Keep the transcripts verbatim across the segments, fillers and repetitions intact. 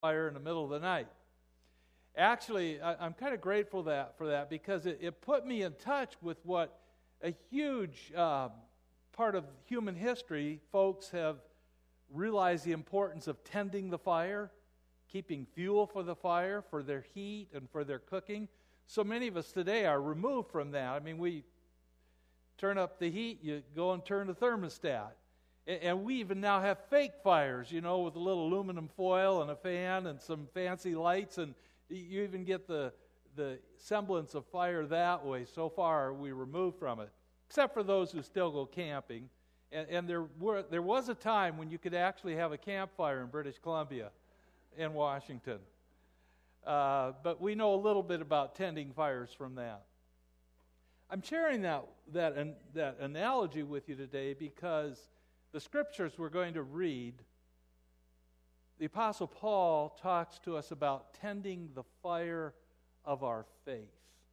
fire in the middle of the night. Actually, I, I'm kind of grateful that for that because it, it put me in touch with what a huge uh, part of human history folks have realized the importance of tending the fire, keeping fuel for the fire, for their heat and for their cooking. So many of us today are removed from that. I mean, we turn up the heat, you go and turn the thermostat. And we even now have fake fires, you know, with a little aluminum foil and a fan and some fancy lights, and you even get the the semblance of fire that way. So far, we removed from it, except for those who still go camping. And, and there were there was a time when you could actually have a campfire in British Columbia, in Washington. Uh, but we know a little bit about tending fires from that. I'm sharing that that an, that analogy with you today because the scriptures we're going to read, the Apostle Paul talks to us about tending the fire of our faith.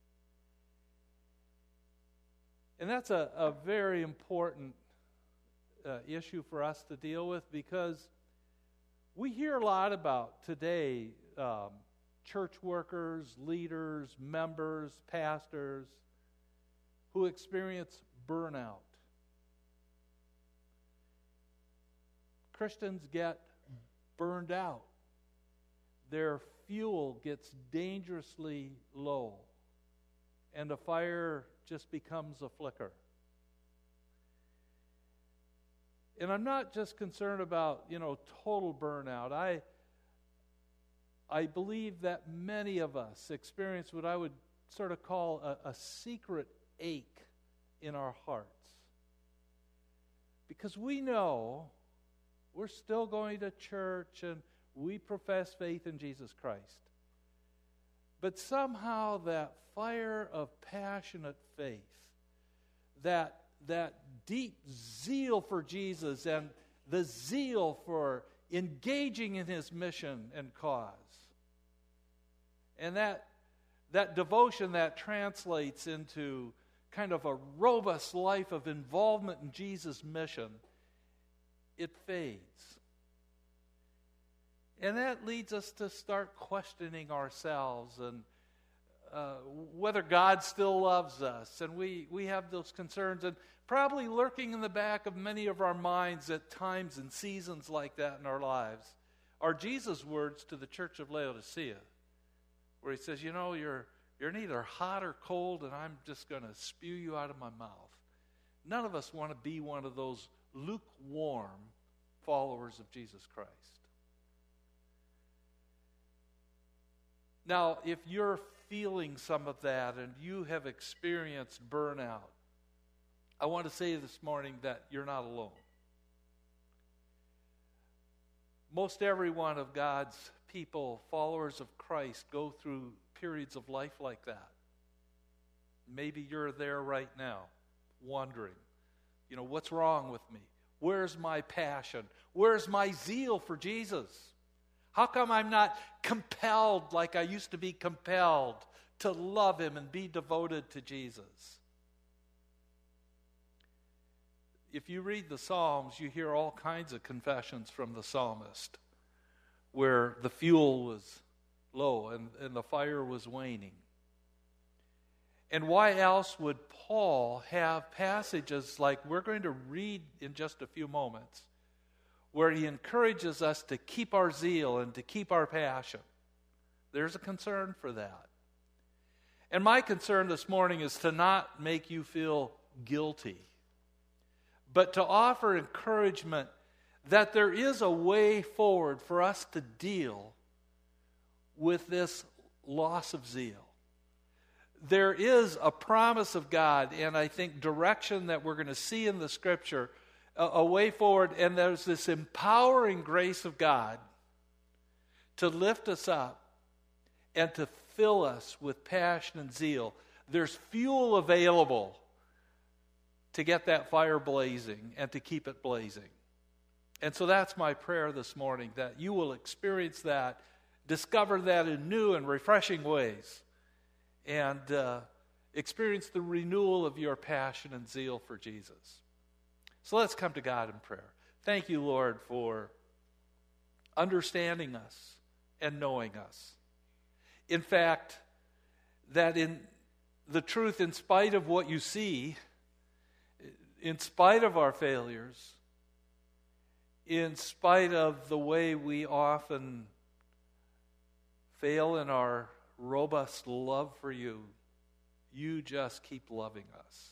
And that's a, a very important uh, issue for us to deal with because we hear a lot about today um, church workers, leaders, members, pastors who experience burnout. Christians get burned out. Their fuel gets dangerously low, and the fire just becomes a flicker. And I'm not just concerned about, you know, total burnout. I I believe that many of us experience what I would sort of call a, a secret ache in our hearts. Because we know we're still going to church and we profess faith in Jesus Christ. But somehow that fire of passionate faith, that, that deep zeal for Jesus and the zeal for engaging in his mission and cause, and that, that devotion that translates into kind of a robust life of involvement in Jesus' mission, it fades. And that leads us to start questioning ourselves and uh, whether God still loves us. And we, we have those concerns. And probably lurking in the back of many of our minds at times and seasons like that in our lives are Jesus' words to the church of Laodicea, where he says, you know, you're, you're neither hot or cold, and I'm just going to spew you out of my mouth. None of us want to be one of those lukewarm followers of Jesus Christ. Now, if you're feeling some of that and you have experienced burnout, I want to say this morning that you're not alone. Most every one of God's people, followers of Christ, go through periods of life like that. Maybe you're there right now, wondering, you know, what's wrong with me? Where's my passion? Where's my zeal for Jesus? How come I'm not compelled like I used to be compelled to love him and be devoted to Jesus? If you read the Psalms, you hear all kinds of confessions from the psalmist where the fuel was low and, and the fire was waning. And why else would Paul have passages like we're going to read in just a few moments where he encourages us to keep our zeal and to keep our passion? There's a concern for that. And my concern this morning is to not make you feel guilty, but to offer encouragement that there is a way forward for us to deal with this loss of zeal. There is a promise of God, and I think direction that we're going to see in the Scripture, a, a way forward, and there's this empowering grace of God to lift us up and to fill us with passion and zeal. There's fuel available to get that fire blazing and to keep it blazing. And so that's my prayer this morning, that you will experience that, discover that in new and refreshing ways, and uh, experience the renewal of your passion and zeal for Jesus. So let's come to God in prayer. Thank you, Lord, for understanding us and knowing us. In fact, that in the truth, in spite of what you see, in spite of our failures, in spite of the way we often fail in our robust love for you, you just keep loving us.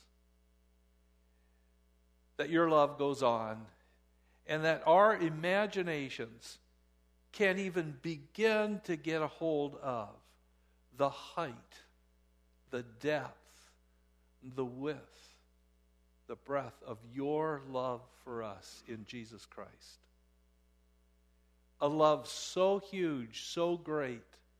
That your love goes on, and that our imaginations can't even begin to get a hold of the height, the depth, the width, the breadth of your love for us in Jesus Christ. A love so huge, so great,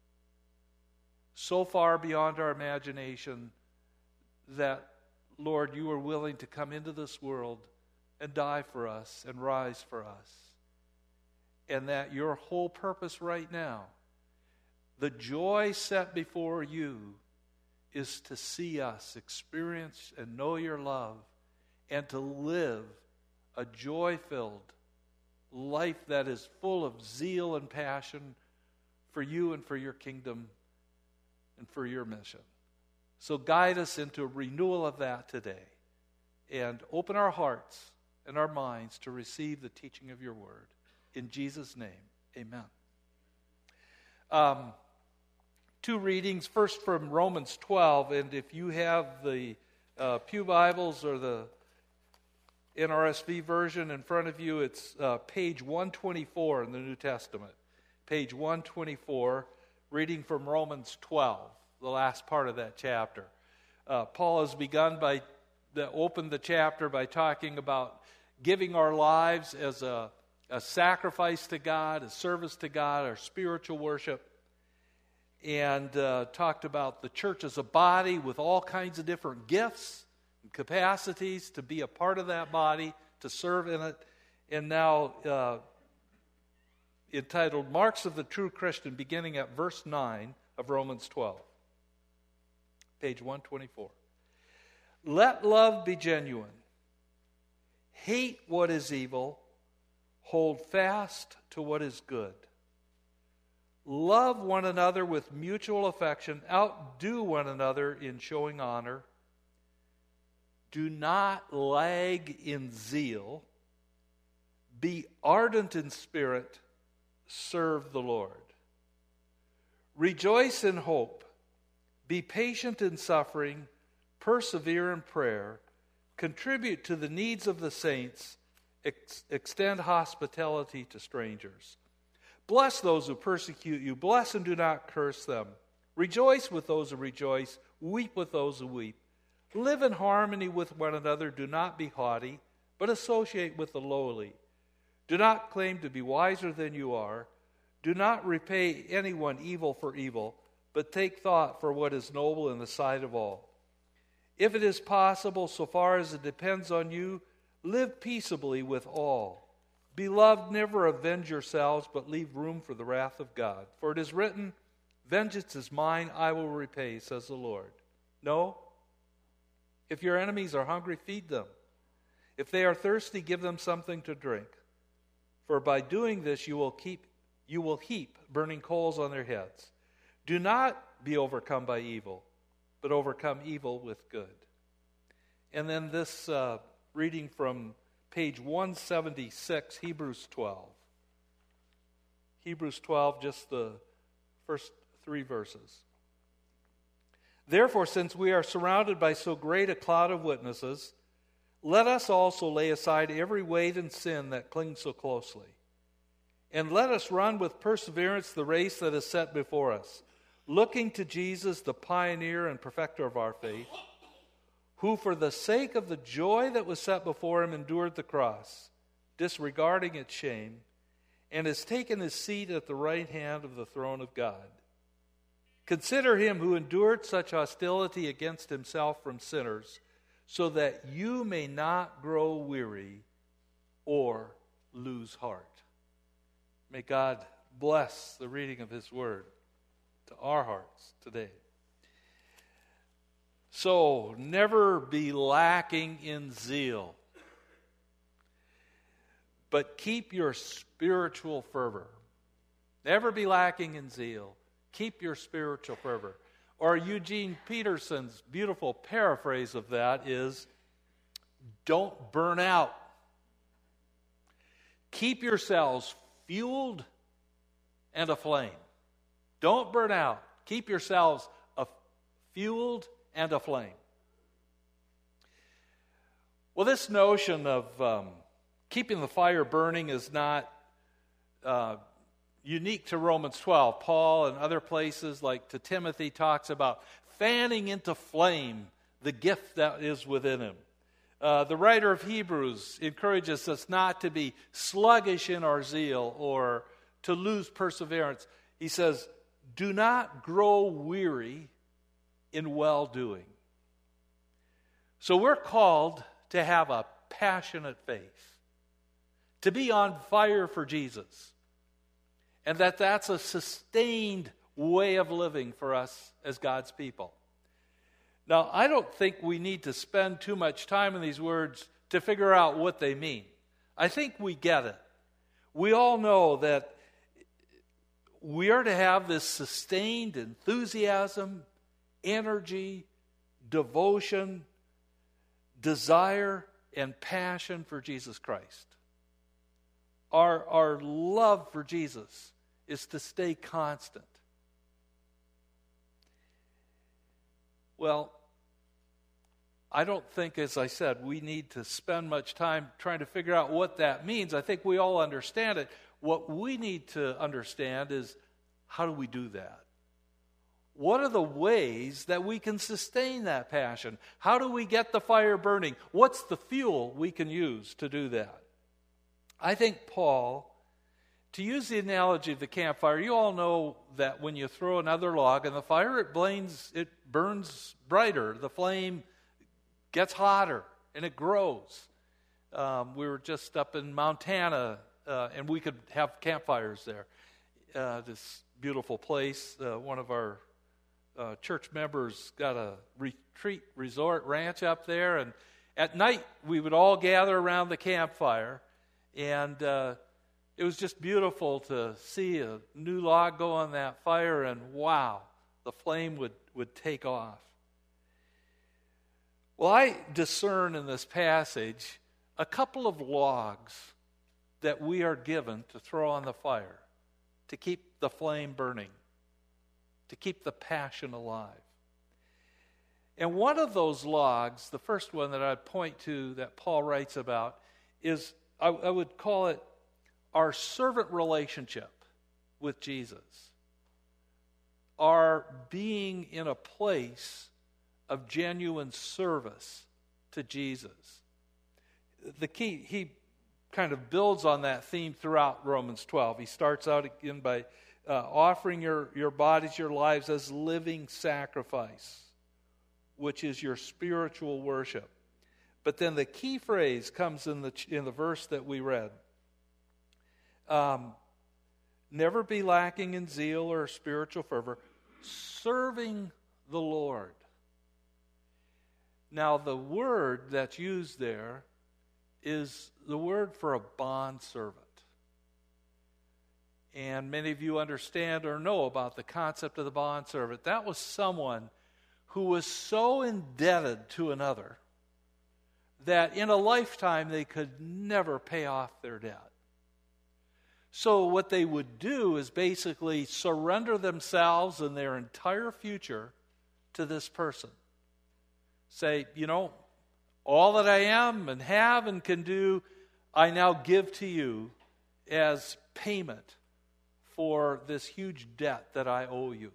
so far beyond our imagination that, Lord, you are willing to come into this world and die for us and rise for us. And that your whole purpose right now, the joy set before you, is to see us experience and know your love and to live a joy-filled life that is full of zeal and passion for you and for your kingdom and for your mission. So guide us into a renewal of that today and open our hearts and our minds to receive the teaching of your word. In Jesus' name, amen. Um, two readings, first from Romans twelve, and if you have the uh, Pew Bibles or the N R S V version in front of you, it's uh, page one twenty-four in the New Testament. Page one twenty-four, reading from Romans twelve, the last part of that chapter. Uh, Paul has begun by, the, opened the chapter by talking about giving our lives as a, a sacrifice to God, a service to God, our spiritual worship, and uh, talked about the church as a body with all kinds of different gifts and capacities to be a part of that body, to serve in it. And now uh, entitled Marks of the True Christian, beginning at verse nine of Romans twelve. Page one twenty-four. Let love be genuine. Hate what is evil. Hold fast to what is good. Love one another with mutual affection. Outdo one another in showing honor. Do not lag in zeal. Be ardent in spirit. Serve the Lord. Rejoice in hope. Be patient in suffering. Persevere in prayer. Contribute to the needs of the saints. Ex- extend hospitality to strangers. Bless those who persecute you. Bless and do not curse them. Rejoice with those who rejoice. Weep with those who weep. Live in harmony with one another. Do not be haughty, but associate with the lowly. Do not claim to be wiser than you are. Do not repay anyone evil for evil, but take thought for what is noble in the sight of all. If it is possible, so far as it depends on you, live peaceably with all. Beloved, never avenge yourselves, but leave room for the wrath of God. For it is written, vengeance is mine, I will repay, says the Lord. No? If your enemies are hungry, feed them. If they are thirsty, give them something to drink. For by doing this, you will keep, you will heap burning coals on their heads. Do not be overcome by evil, but overcome evil with good. And then this uh, reading from page one seventy-six, Hebrews twelve. Hebrews twelve, just the first three verses. Therefore, since we are surrounded by so great a cloud of witnesses, let us also lay aside every weight and sin that clings so closely. And let us run with perseverance the race that is set before us, looking to Jesus, the pioneer and perfecter of our faith, who for the sake of the joy that was set before him endured the cross, disregarding its shame, and has taken his seat at the right hand of the throne of God. Consider him who endured such hostility against himself from sinners, so that you may not grow weary or lose heart. May God bless the reading of his word to our hearts today. So, never be lacking in zeal, but keep your spiritual fervor. Never be lacking in zeal. Keep your spiritual fervor. Or Eugene Peterson's beautiful paraphrase of that is, don't burn out. Keep yourselves fueled and aflame. Don't burn out. Keep yourselves af- fueled and aflame. Well, this notion of um, keeping the fire burning is not uh, unique to Romans twelve. Paul and other places, like to Timothy, talks about fanning into flame the gift that is within him. Uh, the writer of Hebrews encourages us not to be sluggish in our zeal or to lose perseverance. He says, do not grow weary in well-doing. So we're called to have a passionate faith, to be on fire for Jesus, and that that's a sustained way of living for us as God's people. Now, I don't think we need to spend too much time in these words to figure out what they mean. I think we get it. We all know that we are to have this sustained enthusiasm, energy, devotion, desire, and passion for Jesus Christ. Our, our love for Jesus is to stay constant. Well, I don't think, as I said, we need to spend much time trying to figure out what that means. I think we all understand it. What we need to understand is, how do we do that? What are the ways that we can sustain that passion? How do we get the fire burning? What's the fuel we can use to do that? I think Paul, to use the analogy of the campfire, you all know that when you throw another log in the fire, it burns, it burns brighter. The flame gets hotter and it grows. Um, we were just up in Montana, uh, and we could have campfires there. Uh, this beautiful place. Uh, one of our uh, church members got a retreat resort ranch up there, and at night we would all gather around the campfire, and uh, it was just beautiful to see a new log go on that fire, and wow, the flame would, would take off. Well, I discern in this passage a couple of logs that we are given to throw on the fire, to keep the flame burning, to keep the passion alive. And one of those logs, the first one that I'd point to that Paul writes about, is, I, I would call it our servant relationship with Jesus. Our being in a place of genuine service to Jesus. The key, he kind of builds on that theme throughout Romans twelve. He starts out again by uh, offering your, your bodies, your lives as living sacrifice, which is your spiritual worship. But then the key phrase comes in the in the verse that we read. Um, Never be lacking in zeal or spiritual fervor, serving the Lord. Now, the word that's used there is the word for a bondservant. And many of you understand or know about the concept of the bondservant. That was someone who was so indebted to another that in a lifetime they could never pay off their debt. So what they would do is basically surrender themselves and their entire future to this person. Say, you know, all that I am and have and can do, I now give to you as payment for this huge debt that I owe you.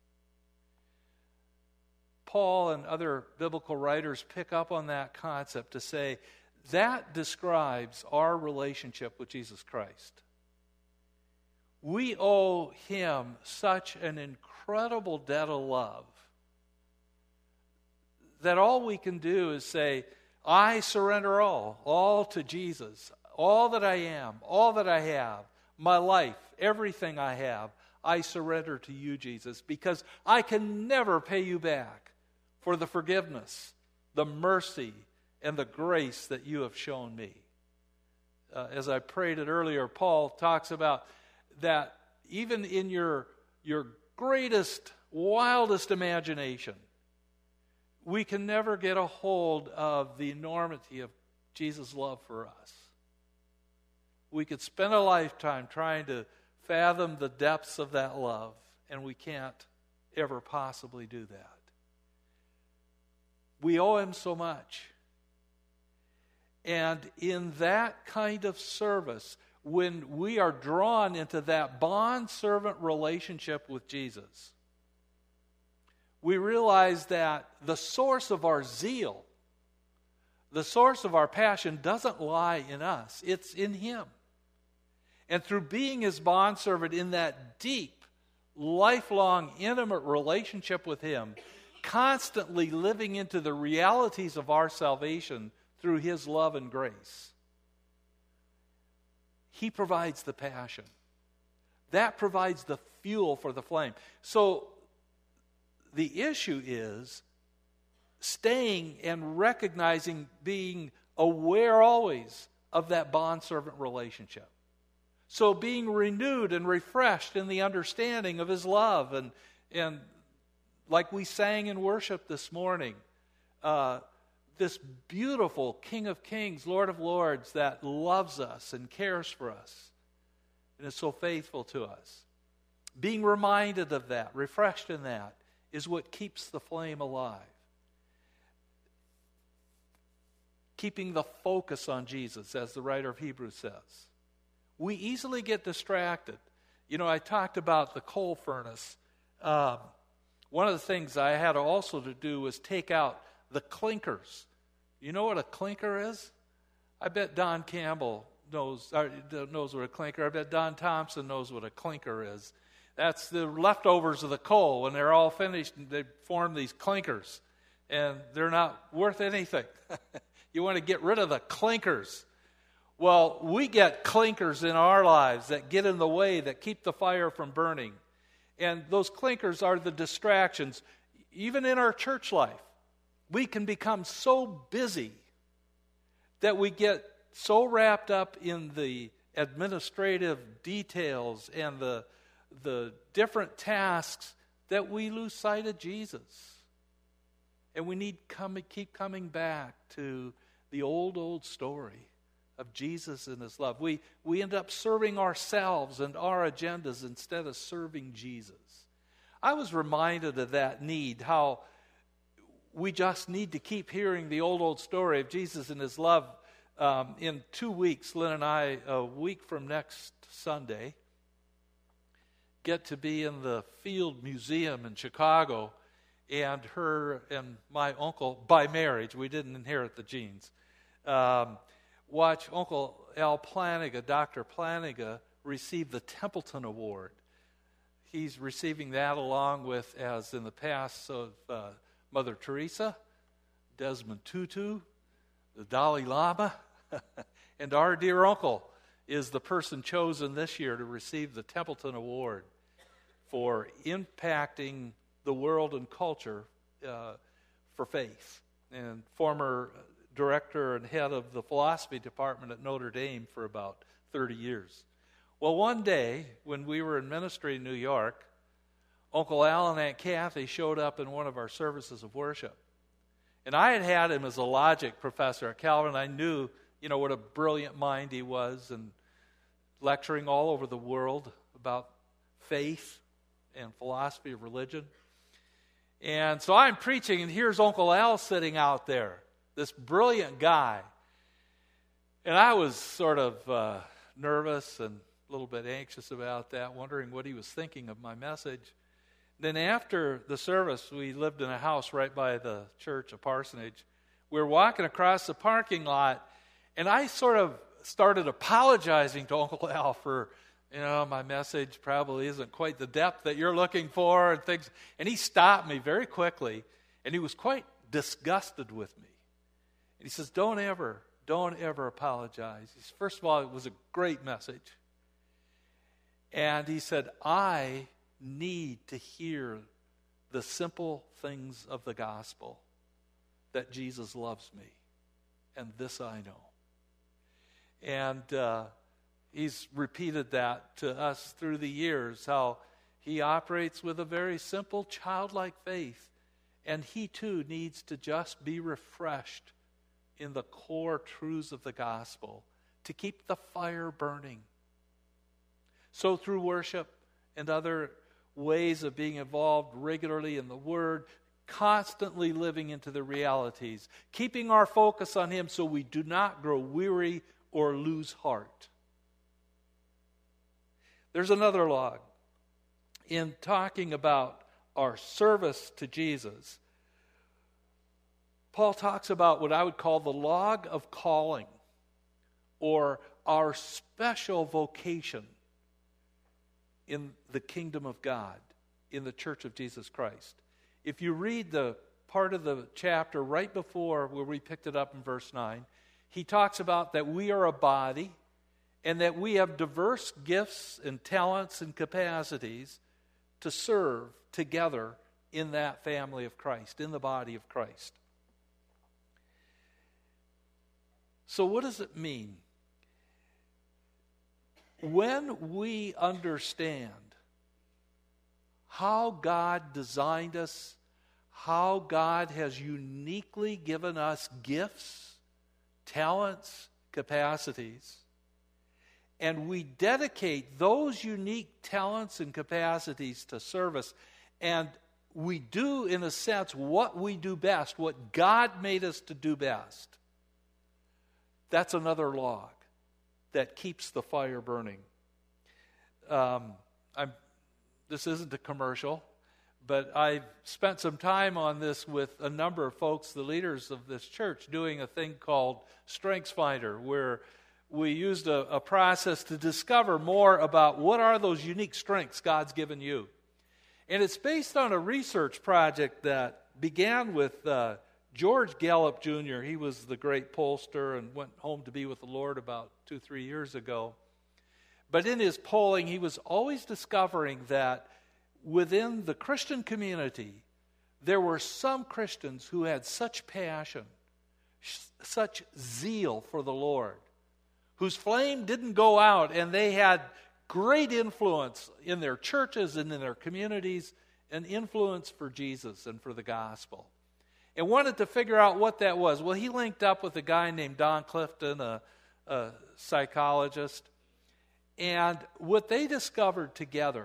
Paul and other biblical writers pick up on that concept to say that describes our relationship with Jesus Christ. We owe him such an incredible debt of love that all we can do is say, I surrender all, all to Jesus, all that I am, all that I have, my life, everything I have, I surrender to you, Jesus, because I can never pay you back for the forgiveness, the mercy, and the grace that you have shown me. Uh, as I prayed it earlier, Paul talks about that even in your, your greatest, wildest imagination, we can never get a hold of the enormity of Jesus' love for us. We could spend a lifetime trying to fathom the depths of that love, and we can't ever possibly do that. We owe him so much. And in that kind of service, when we are drawn into that bond-servant relationship with Jesus, we realize that the source of our zeal, the source of our passion, doesn't lie in us. It's in him. And through being his bondservant in that deep, lifelong, intimate relationship with him, constantly living into the realities of our salvation through his love and grace, he provides the passion. That provides the fuel for the flame. So the issue is staying and recognizing, being aware always of that bondservant relationship. So being renewed and refreshed in the understanding of his love. And, and like we sang in worship this morning, uh, this beautiful King of Kings, Lord of Lords that loves us and cares for us and is so faithful to us. Being reminded of that, refreshed in that, is what keeps the flame alive. Keeping the focus on Jesus, as the writer of Hebrews says. We easily get distracted. You know, I talked about the coal furnace. Um, one of the things I had also to do was take out the clinkers. You know what a clinker is? I bet Don Campbell knows, uh, knows what a clinker is. I bet Don Thompson knows what a clinker is. That's the leftovers of the coal. When they're all finished, they form these clinkers. And they're not worth anything. You want to get rid of the clinkers. Well, we get clinkers in our lives that get in the way, that keep the fire from burning. And those clinkers are the distractions. Even in our church life, we can become so busy that we get so wrapped up in the administrative details and the, the different tasks that we lose sight of Jesus. And we need come, keep coming back to the old, old story of Jesus and his love. We, we end up serving ourselves and our agendas instead of serving Jesus. I was reminded of that need, how we just need to keep hearing the old, old story of Jesus and his love. Um, in two weeks, Lynn and I, a week from next Sunday, get to be in the Field Museum in Chicago, and her and my uncle, by marriage, we didn't inherit the genes, um, watch Uncle Al Planiga, Doctor Planiga, receive the Templeton Award. He's receiving that along with, as in the past, of uh, Mother Teresa, Desmond Tutu, the Dalai Lama, and our dear uncle is the person chosen this year to receive the Templeton Award for impacting the world and culture uh, for faith, and former director and head of the philosophy department at Notre Dame for about thirty years. Well, one day when we were in ministry in New York, Uncle Al and Aunt Kathy showed up in one of our services of worship. And I had had him as a logic professor at Calvin. I knew, you know, what a brilliant mind he was, and lecturing all over the world about faith and philosophy of religion. And so I'm preaching, and here's Uncle Al sitting out there, this brilliant guy. And I was sort of uh, nervous and a little bit anxious about that, wondering what he was thinking of my message. Then after the service, we lived in a house right by the church, a parsonage. We were walking across the parking lot, and I sort of started apologizing to Uncle Al for, you know, my message probably isn't quite the depth that you're looking for and things. And he stopped me very quickly, and he was quite disgusted with me. And he says, don't ever, don't ever apologize. He says, first of all, it was a great message. And he said, I need to hear the simple things of the gospel, that Jesus loves me, and this I know. And uh, he's repeated that to us through the years, how he operates with a very simple, childlike faith. And he too needs to just be refreshed in the core truths of the gospel to keep the fire burning. So through worship and other ways of being involved regularly in the Word, constantly living into the realities, keeping our focus on him so we do not grow weary or lose heart. There's another log. In talking about our service to Jesus, Paul talks about what I would call the log of calling, or our special vocation in the kingdom of God, in the church of Jesus Christ. If you read the part of the chapter right before where we picked it up in verse nine, he talks about that we are a body and that we have diverse gifts and talents and capacities to serve together in that family of Christ, in the body of Christ. So what does it mean? When we understand how God designed us, how God has uniquely given us gifts, talents, capacities, and we dedicate those unique talents and capacities to service, and we do, in a sense, what we do best, what God made us to do best, that's another log that keeps the fire burning. Um, I'm, this isn't a commercial, but I've spent some time on this with a number of folks, the leaders of this church, doing a thing called StrengthsFinder, where we used a, a process to discover more about what are those unique strengths God's given you. And it's based on a research project that began with uh, George Gallup Junior He was the great pollster and went home to be with the Lord about two, three years ago. But in his polling, he was always discovering that within the Christian community, there were some Christians who had such passion, such zeal for the Lord, whose flame didn't go out, and they had great influence in their churches and in their communities, and influence for Jesus and for the gospel. And wanted to figure out what that was. Well, he linked up with a guy named Don Clifton, a, a psychologist, and what they discovered together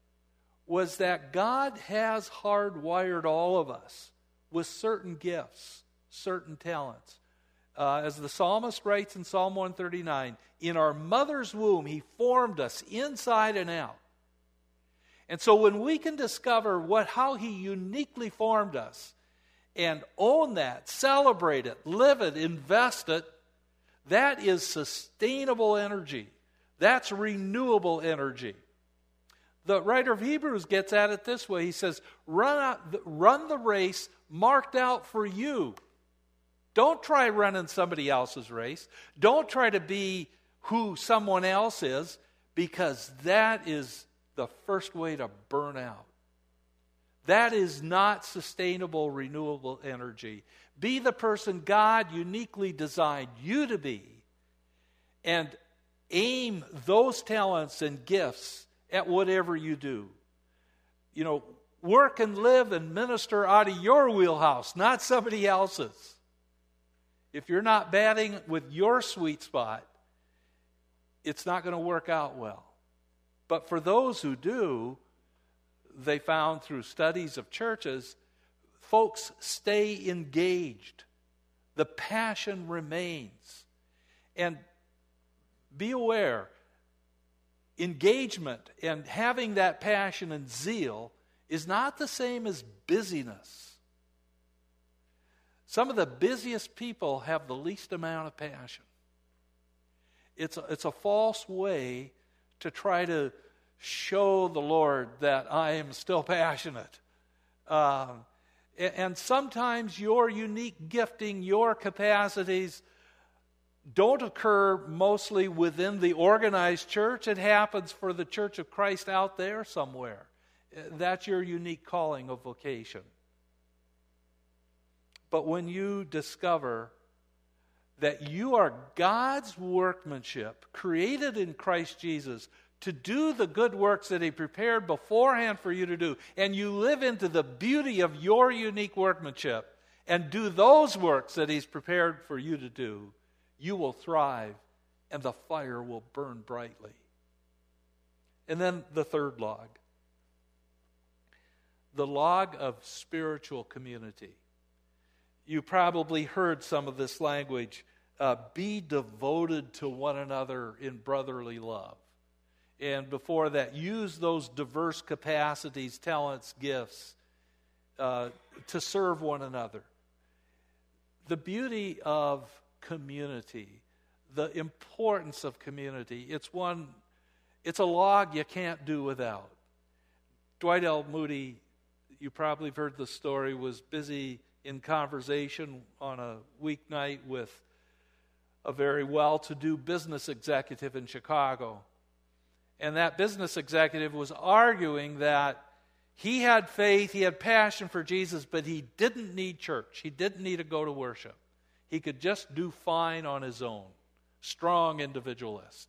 was that God has hardwired all of us with certain gifts, certain talents. Uh, as the psalmist writes in Psalm one thirty-nine, in our mother's womb, he formed us inside and out. And so when we can discover what how he uniquely formed us and own that, celebrate it, live it, invest it, that is sustainable energy. That's renewable energy. The writer of Hebrews gets at it this way. He says, run, out, run the race marked out for you. Don't try running somebody else's race. Don't try to be who someone else is, because that is the first way to burn out. That is not sustainable, renewable energy. Be the person God uniquely designed you to be, and aim those talents and gifts at whatever you do. You know, work and live and minister out of your wheelhouse, not somebody else's. If you're not batting with your sweet spot, it's not going to work out well. But for those who do, they found through studies of churches, folks stay engaged. The passion remains. And be aware, engagement and having that passion and zeal is not the same as busyness. Some of the busiest people have the least amount of passion. It's a, it's a false way to try to show the Lord that I am still passionate. Um, and, and sometimes your unique gifting, your capacities don't occur mostly within the organized church. It happens for the Church of Christ out there somewhere. That's your unique calling of vocation. But when you discover that you are God's workmanship, created in Christ Jesus, to do the good works that he prepared beforehand for you to do, and you live into the beauty of your unique workmanship and do those works that he's prepared for you to do, you will thrive and the fire will burn brightly. And then the third log, the log of spiritual community. You probably heard some of this language. Uh, be devoted to one another in brotherly love. And before that, use those diverse capacities, talents, gifts uh, to serve one another. The beauty of community, the importance of community, it's one, it's a log you can't do without. Dwight L. Moody, you probably have heard the story, was busy in conversation on a weeknight with a very well-to-do business executive in Chicago. And that business executive was arguing that he had faith, he had passion for Jesus, but he didn't need church. He didn't need to go to worship. He could just do fine on his own. Strong individualist.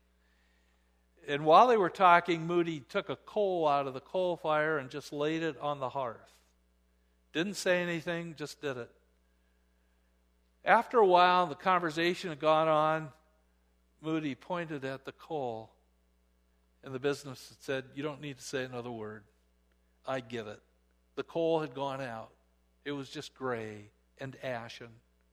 And while they were talking, Moody took a coal out of the coal fire and just laid it on the hearth. Didn't say anything, just did it. After a while, the conversation had gone on. Moody pointed at the coal, and the business had said, "You don't need to say another word. I get it." The coal had gone out. It was just gray and ashen.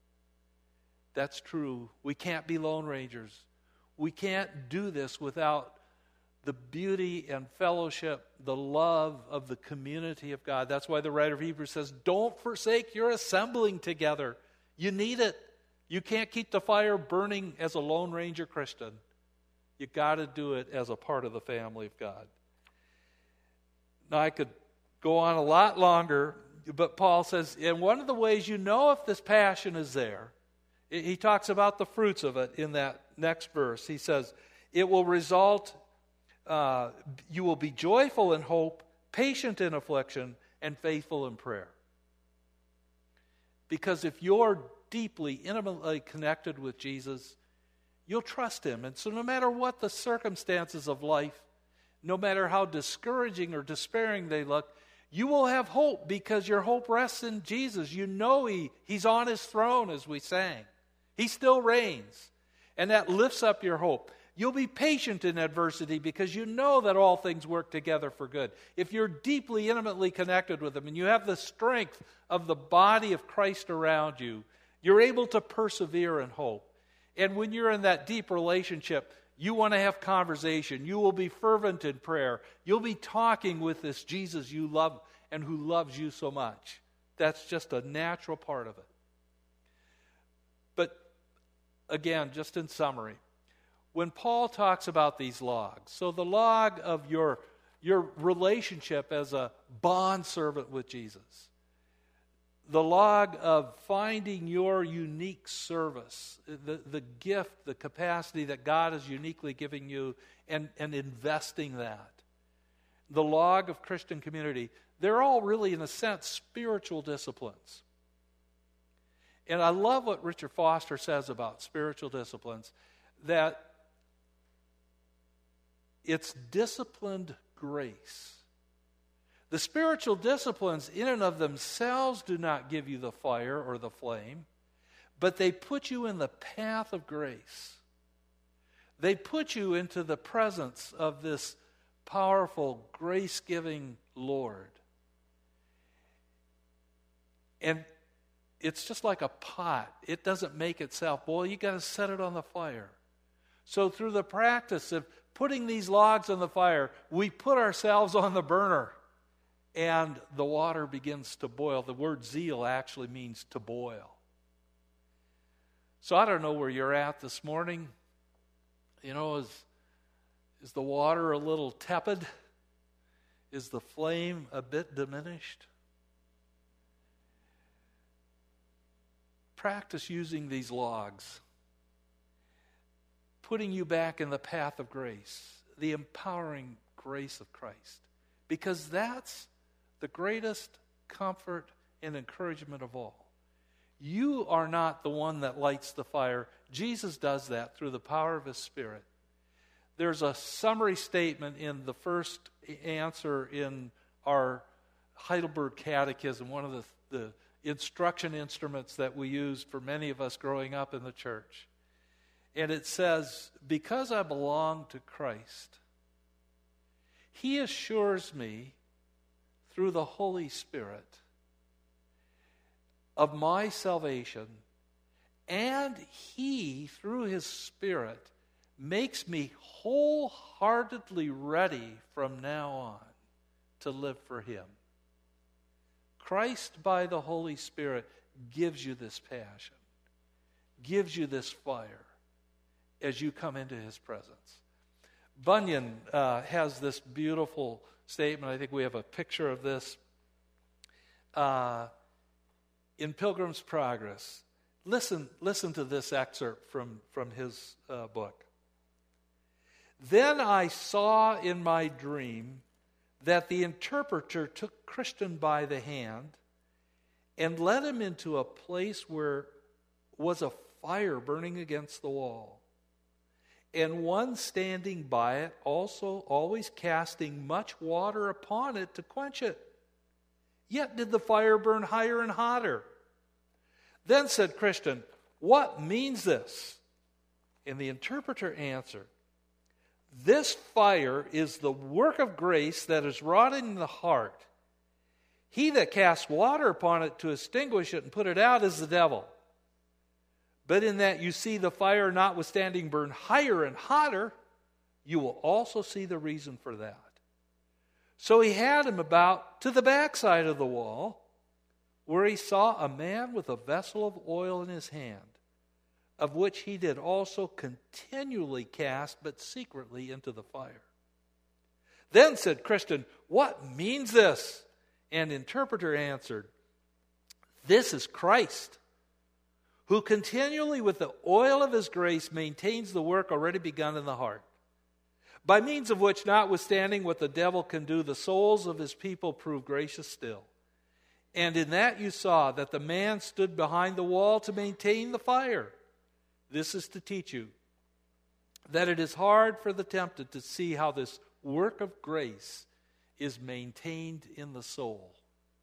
That's true. We can't be Lone Rangers. We can't do this without the beauty and fellowship, the love of the community of God. That's why the writer of Hebrews says, don't forsake your assembling together. You need it. You can't keep the fire burning as a Lone Ranger Christian. You got to do it as a part of the family of God. Now, I could go on a lot longer, but Paul says, and one of the ways you know if this passion is there, he talks about the fruits of it in that next verse. He says, it will result, uh, you will be joyful in hope, patient in affliction, and faithful in prayer. Because if you're deeply, intimately connected with Jesus, you'll trust him. And so no matter what the circumstances of life, no matter how discouraging or despairing they look, you will have hope because your hope rests in Jesus. You know he, he's on his throne, as we sang. He still reigns. And that lifts up your hope. You'll be patient in adversity because you know that all things work together for good. If you're deeply, intimately connected with him and you have the strength of the body of Christ around you, you're able to persevere in hope. And when you're in that deep relationship, you want to have conversation. You will be fervent in prayer. You'll be talking with this Jesus you love and who loves you so much. That's just a natural part of it. But again, just in summary, when Paul talks about these logs, so the log of your, your relationship as a bondservant with Jesus, the log of finding your unique service, the, the gift, the capacity that God is uniquely giving you, and, and investing that, the log of Christian community, they're all really, in a sense, spiritual disciplines. And I love what Richard Foster says about spiritual disciplines, that it's disciplined grace. The spiritual disciplines in and of themselves do not give you the fire or the flame, but they put you in the path of grace. They put you into the presence of this powerful, grace-giving Lord. And it's just like a pot. It doesn't make itself boil. You got to set it on the fire. So through the practice of putting these logs on the fire, we put ourselves on the burner, and the water begins to boil. The word zeal actually means to boil. So I don't know where you're at this morning. You know, is, is the water a little tepid? Is the flame a bit diminished? Practice using these logs, putting you back in the path of grace, the empowering grace of Christ, because that's the greatest comfort and encouragement of all. You are not the one that lights the fire. Jesus does that through the power of his Spirit. There's a summary statement in the first answer in our Heidelberg Catechism, one of the, the instruction instruments that we used for many of us growing up in the church. And it says, because I belong to Christ, he assures me through the Holy Spirit of my salvation, and he, through his Spirit, makes me wholeheartedly ready from now on to live for him. Christ, by the Holy Spirit, gives you this passion, gives you this fire as you come into his presence. Bunyan uh, has this beautiful statement. I think we have a picture of this uh, in Pilgrim's Progress. Listen, listen to this excerpt from, from his uh, book. Then I saw in my dream that the interpreter took Christian by the hand and led him into a place where was a fire burning against the wall, and one standing by it, also always casting much water upon it to quench it. Yet did the fire burn higher and hotter. Then said Christian, what means this? And the interpreter answered, this fire is the work of grace that is wrought in the heart. He that casts water upon it to extinguish it and put it out is the devil. But in that you see the fire notwithstanding burn higher and hotter, you will also see the reason for that. So he had him about to the backside of the wall, where he saw a man with a vessel of oil in his hand, of which he did also continually cast, but secretly into the fire. Then said Christian, what means this? And interpreter answered, this is Christ, who continually with the oil of his grace maintains the work already begun in the heart, by means of which, notwithstanding what the devil can do, the souls of his people prove gracious still. And in that you saw that the man stood behind the wall to maintain the fire. This is to teach you that it is hard for the tempted to see how this work of grace is maintained in the soul.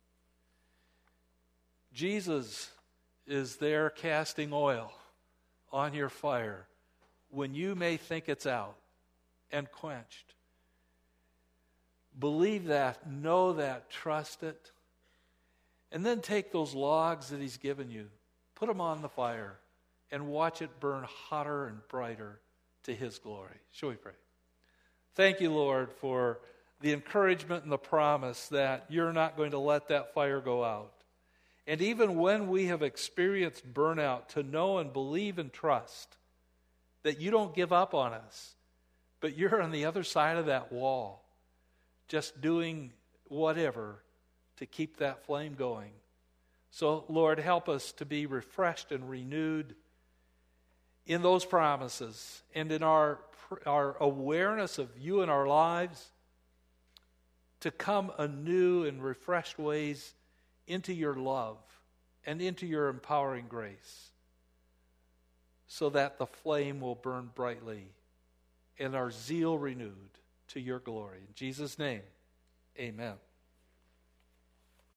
Jesus is there casting oil on your fire when you may think it's out and quenched. Believe that, know that, trust it. And then take those logs that he's given you, put them on the fire, and watch it burn hotter and brighter to his glory. Shall we pray? Thank you, Lord, for the encouragement and the promise that you're not going to let that fire go out. And even when we have experienced burnout, to know and believe and trust that you don't give up on us, but you're on the other side of that wall, just doing whatever to keep that flame going. So, Lord, help us to be refreshed and renewed in those promises and in our, our awareness of you in our lives, to come anew in refreshed ways into your love and into your empowering grace, so that the flame will burn brightly and our zeal renewed to your glory. In Jesus' name, amen.